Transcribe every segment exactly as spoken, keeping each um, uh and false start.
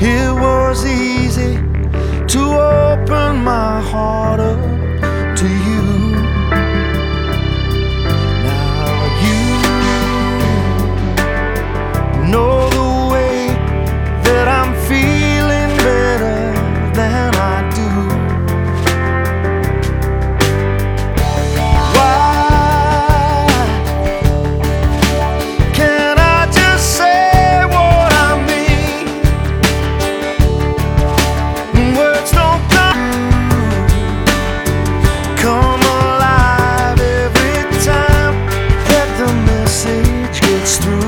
It was easy to open my heart up to you. Now you know the way that I'm feeling better than I do. Why can't I just say what I mean? Words don't come alive every time that the message gets through.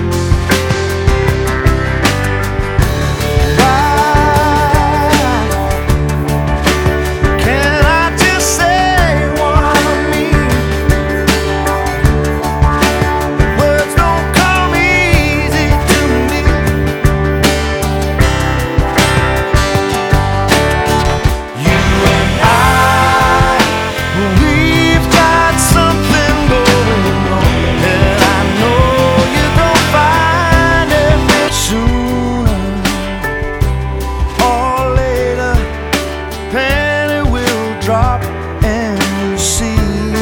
Drop and you see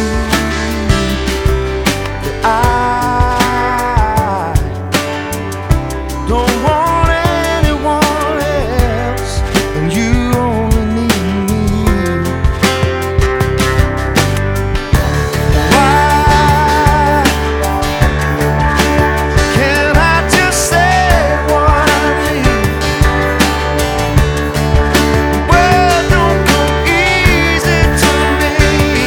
that I don't want anyone else, and you only need me. Why can't I just say what I need? Well, don't come easy to me.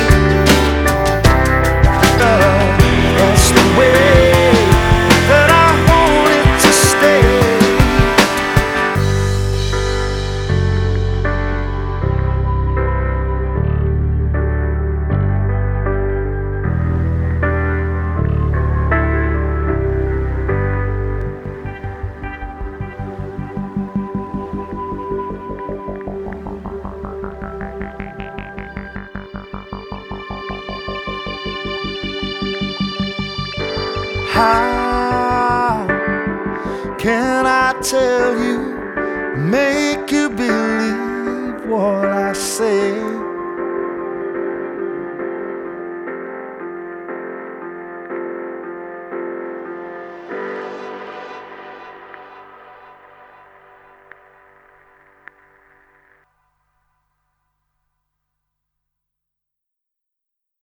That's the way that I want it to stay. How can I tell you, make you believe what I say?